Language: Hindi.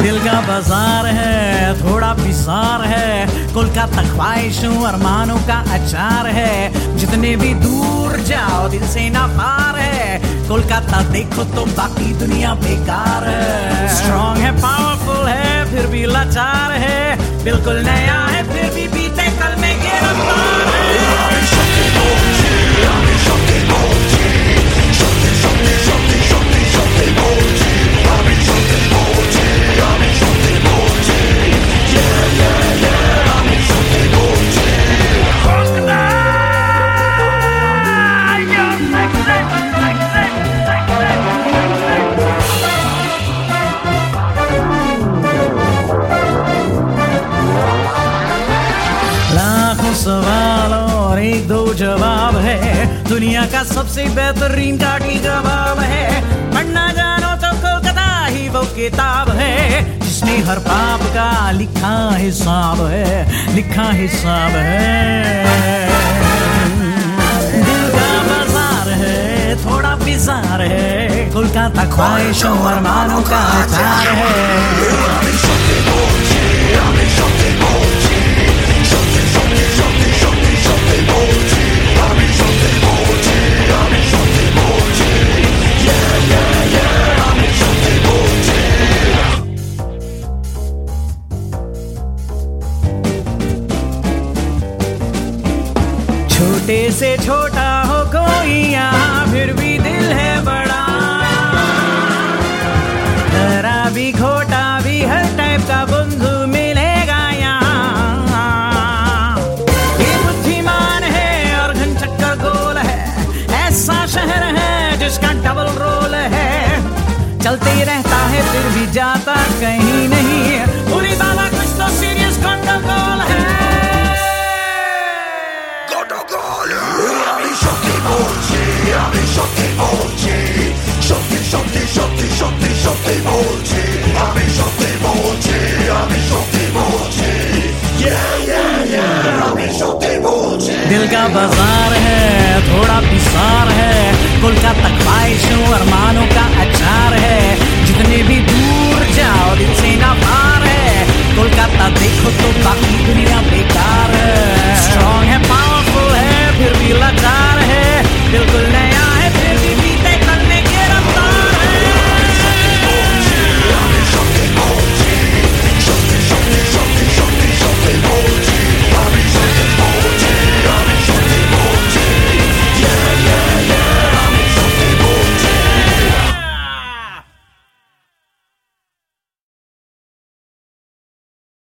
दिल का बाजार है, थोड़ा बिजार है, कोलकाता ख्वाहिशों अरमानों का अचार है। जितने भी दूर जाओ दिल से ना पार है, कोलकाता देखो तो बाकी दुनिया बेकार है। स्ट्रॉन्ग है, पावरफुल है, फिर भी लाचार है, बिल्कुल नया है फिर भी बीते कल में गिरफ्तार है। सवाल और एक दो जवाब है, दुनिया का सबसे बेहतरीन काटली जवाब है। पढ़ना जानो तो कोलकाता ही वो किताब है, जिसने हर पाप का लिखा हिसाब है, लिखा हिसाब है। दिल का बाजार है, थोड़ा बिजार है, कोलकाता ख्वाहिशों अरमानों का अचार है। छोटे से छोटा हो कोई यहाँ फिर भी दिल है बड़ा, खरा भी खोटा भी हर टाइप का बंधु मिलेगा यहाँ। ये बुद्धिमान है और घन चक्कर गोल है, ऐसा शहर है जिसका डबल रोल है। चलते रहता है फिर भी जाता कहीं नहीं, पूरी बाला कुछ तो सीरियस गंडगोल है। दिल का बाजार है, थोड़ा